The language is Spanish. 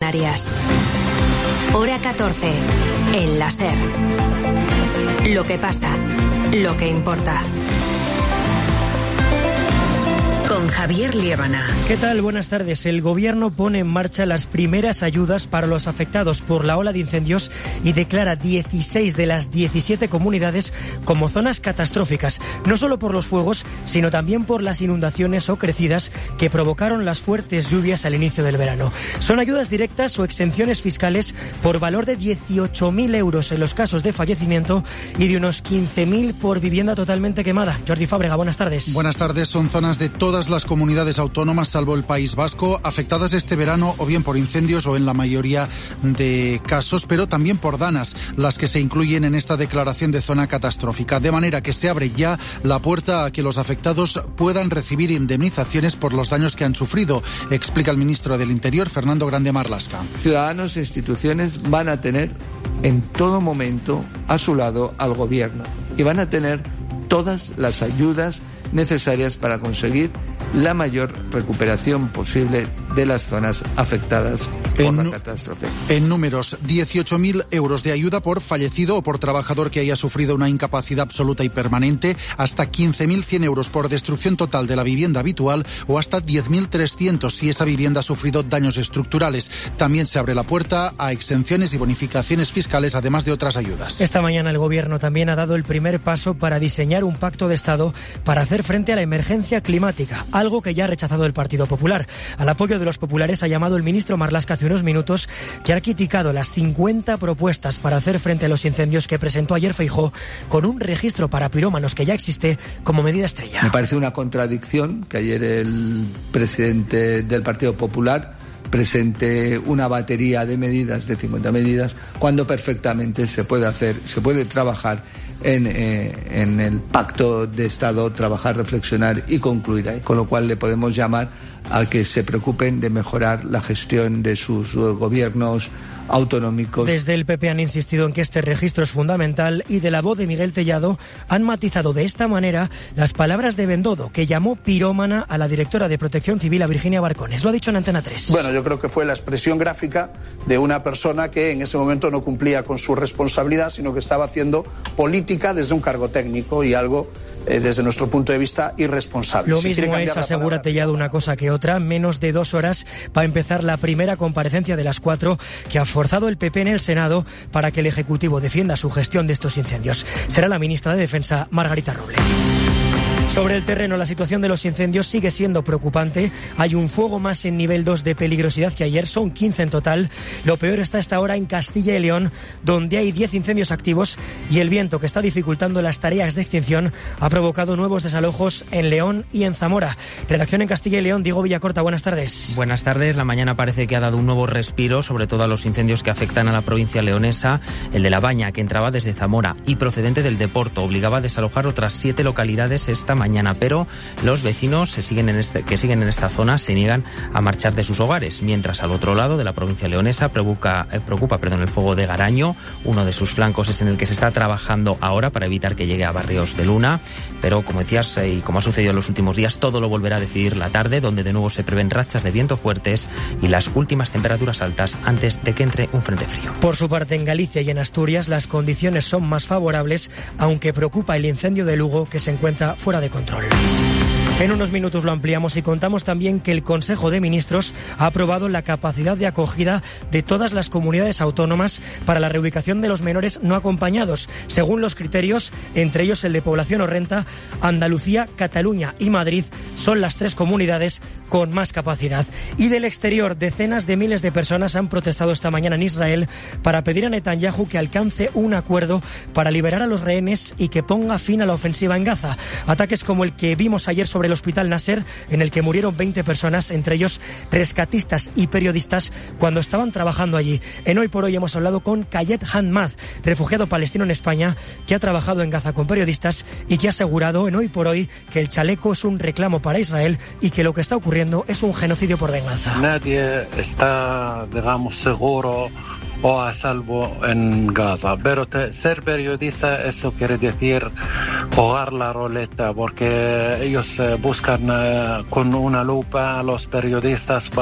Canarias. Hora 14. En la SER. Lo que pasa, lo que importa. Con Javier Liébana. ¿Qué tal? Buenas tardes. El Gobierno pone en marcha las primeras ayudas para los afectados por la ola de incendios y declara 16 de las 17 comunidades como zonas catastróficas, no solo por los fuegos, sino también por las inundaciones o crecidas que provocaron las fuertes lluvias al inicio del verano. Son ayudas directas o exenciones fiscales por valor de 18.000 euros en los casos de fallecimiento y de unos 15.000 por vivienda totalmente quemada. Jordi Fábrega, buenas tardes. Buenas tardes. Son zonas de todas las comunidades autónomas, salvo el País Vasco, afectadas este verano o bien por incendios o en la mayoría de casos, pero también por danas, las que se incluyen en esta declaración de zona catastrófica. De manera que se abre ya la puerta a que los afectados puedan recibir indemnizaciones por los daños que han sufrido, explica el ministro del Interior, Fernando Grande Marlaska. Ciudadanos e instituciones van a tener en todo momento a su lado al Gobierno y van a tener todas las ayudas necesarias para conseguir la mayor recuperación posible de las zonas afectadas por la catástrofe. En números, 18.000 euros de ayuda por fallecido o por trabajador que haya sufrido una incapacidad absoluta y permanente, hasta 15.100 euros por destrucción total de la vivienda habitual o hasta 10.300 si esa vivienda ha sufrido daños estructurales. También se abre la puerta a exenciones y bonificaciones fiscales, además de otras ayudas. Esta mañana el Gobierno también ha dado el primer paso para diseñar un pacto de Estado para hacer frente a la emergencia climática, algo que ya ha rechazado el Partido Popular. Al apoyo de los populares ha llamado el ministro Marlaska hace unos minutos, que ha criticado las 50 propuestas para hacer frente a los incendios que presentó ayer Feijóo, con un registro para pirómanos que ya existe como medida estrella. Me parece una contradicción que ayer el presidente del Partido Popular presente una batería de medidas, de 50 medidas, cuando perfectamente se puede trabajar en el pacto de Estado, trabajar, reflexionar y concluir ahí. Con lo cual le podemos llamar a que se preocupen de mejorar la gestión de sus gobiernos autonómicos. Desde el PP han insistido en que este registro es fundamental y de la voz de Miguel Tellado han matizado de esta manera las palabras de Bendodo, que llamó pirómana a la directora de Protección Civil, a Virginia Barcones. Lo ha dicho en Antena 3. Bueno, yo creo que fue la expresión gráfica de una persona que en ese momento no cumplía con su responsabilidad, sino que estaba haciendo política desde un cargo técnico y algo desde nuestro punto de vista irresponsable. Lo mismo es, asegura Tellado, una cosa que otra. Menos de 2 horas va a empezar la primera comparecencia de las 4 que ha forzado el PP en el Senado para que el Ejecutivo defienda su gestión de estos incendios. Será la ministra de Defensa, Margarita Robles. Sobre el terreno, la situación de los incendios sigue siendo preocupante. Hay un fuego más en nivel 2 de peligrosidad que ayer, son 15 en total. Lo peor está hasta ahora en Castilla y León, donde hay 10 incendios activos y el viento, que está dificultando las tareas de extinción, ha provocado nuevos desalojos en León y en Zamora. Redacción en Castilla y León, Diego Villacorta, buenas tardes. Buenas tardes. La mañana parece que ha dado un nuevo respiro, sobre todo a los incendios que afectan a la provincia leonesa. El de La Baña, que entraba desde Zamora y procedente del Deporto, obligaba a desalojar otras 7 localidades esta mañana, pero los vecinos que siguen en esta zona se niegan a marchar de sus hogares, mientras al otro lado de la provincia leonesa preocupa el fuego de Garaño. Uno de sus flancos es en el que se está trabajando ahora para evitar que llegue a Barrios de Luna, pero como decías y como ha sucedido en los últimos días, todo lo volverá a decidir la tarde, donde de nuevo se prevén rachas de viento fuertes y las últimas temperaturas altas antes de que entre un frente frío. Por su parte, en Galicia y en Asturias las condiciones son más favorables, aunque preocupa el incendio de Lugo, que se encuentra fuera de control. En unos minutos lo ampliamos y contamos también que el Consejo de Ministros ha aprobado la capacidad de acogida de todas las comunidades autónomas para la reubicación de los menores no acompañados, según los criterios, entre ellos el de población o renta. Andalucía, Cataluña y Madrid son las 3 comunidades con más capacidad. Y del exterior, decenas de miles de personas han protestado esta mañana en Israel para pedir a Netanyahu que alcance un acuerdo para liberar a los rehenes y que ponga fin a la ofensiva en Gaza. Ataques como el que vimos ayer sobre el hospital Nasser, en el que murieron 20 personas, entre ellos rescatistas y periodistas, cuando estaban trabajando allí. En Hoy por Hoy hemos hablado con Kayet Hamad, refugiado palestino en España, que ha trabajado en Gaza con periodistas y que ha asegurado en Hoy por Hoy que el chaleco es un reclamo para Israel y que lo que está ocurriendo es un genocidio por venganza. Nadie está, seguro o a salvo en Gaza, pero ser periodista, eso quiere decir jugar la roleta, porque ellos buscan con una lupa a los periodistas